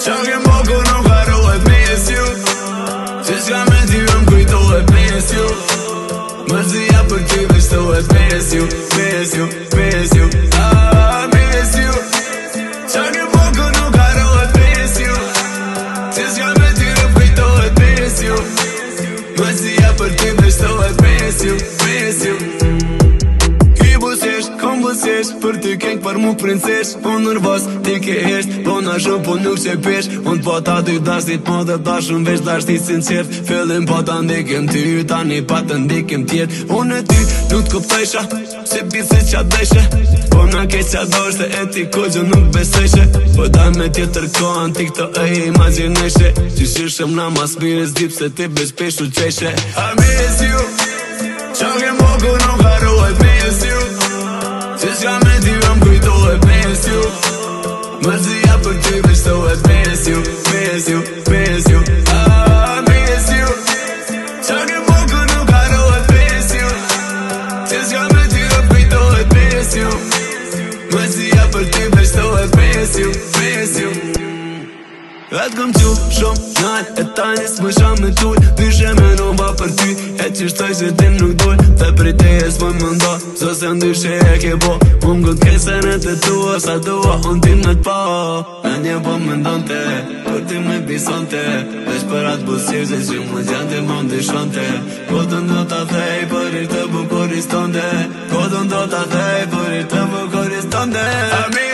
Qa kem po ku nuk harohet mes ju Se s'ka me ty më kujtohet mes ju Mërzia për ty vështohet mes ju Mes ju, mes ju, mes ju Qa kem po ku nuk harohet mes ju Se s'ka me ty më kujtohet mes ju Mërzia për ty vështohet mes ju Mes ju Kom bësesh, për ty keng për mu princesh Unë nërvas, ti ke hesht Po na shumë, po nuk që pesh Unë po ta ty dashtit, po dhe ta shumë vesh Dashtit sincert, fillim po ta ndikim ty Tani pa të ndikim tjet Unë e ty nuk t'kuptojsha Se pise qa dëshe Po na ke qa doshte e ti ko gjë nuk besojshe Po daj me tjetër kohën ti këto e imagineshe Që shishëm na mas mire s'dip se ti besh peshu qeshe I miss you Qa kem po ku nuk harohet mes ju Se s'ka me ty më kujtohet mes ju Mërzia për ty vështohet mes ju Mes ju, mes ju, mes ju Qa kem po ku nuk harohet mes ju Se s'ka me ty më kujtohet mes ju Mërzia për ty vështohet mes ju Mes ju Vetë këm qu shumë nalt E tani s'më shamë me tull Dyshe me nëmba për ty E që shtoj që ti nuk dull Dhe për te e s'më më ndo So se ndyshe e ke bo Unë gëtë kesen e të tua Sa tua unë ti më t'pa Në një po më ndonte Kur ti me bisonte Vesh për atë busirë Se që më gjante më ndryshonte Kodën do t'a thej Për i të bukuristonde Kodën do t'a thej Për i të bukuristonde